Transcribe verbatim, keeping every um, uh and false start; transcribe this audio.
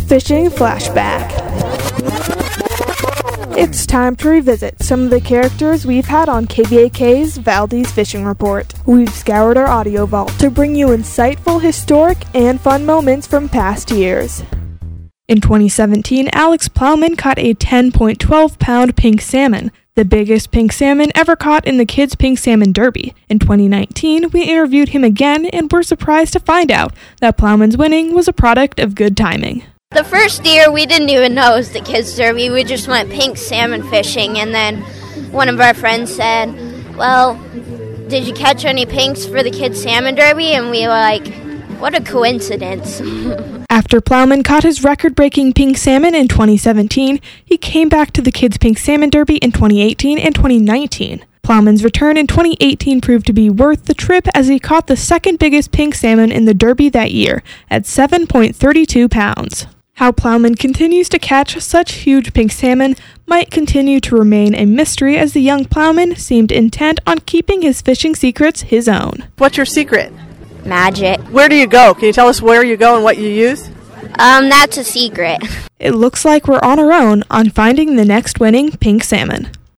Fishing Flashback. It's time to revisit some of the characters we've had on K B A K's Valdez Fishing Report. We've scoured our audio vault to bring you insightful, historic, and fun moments from past years. In twenty seventeen, Alex Plowman caught a ten point one two pound pink salmon, the biggest pink salmon ever caught in the Kids Pink Salmon Derby. In twenty nineteen, we interviewed him again and were surprised to find out that Plowman's winning was a product of good timing. The first year, we didn't even know it was the Kids Derby. We just went pink salmon fishing, and then one of our friends said, well, did you catch any pinks for the Kids Salmon Derby? And we were like, what a coincidence. After Plowman caught his record-breaking pink salmon in twenty seventeen, he came back to the Kids Pink Salmon Derby in twenty eighteen and twenty nineteen. Plowman's return in twenty eighteen proved to be worth the trip as he caught the second biggest pink salmon in the Derby that year at seven point three two pounds. How Plowman continues to catch such huge pink salmon might continue to remain a mystery as the young Plowman seemed intent on keeping his fishing secrets his own. What's your secret? Magic. Where do you go? Can you tell us where you go and what you use? Um, that's a secret. It looks like we're on our own on finding the next winning pink salmon.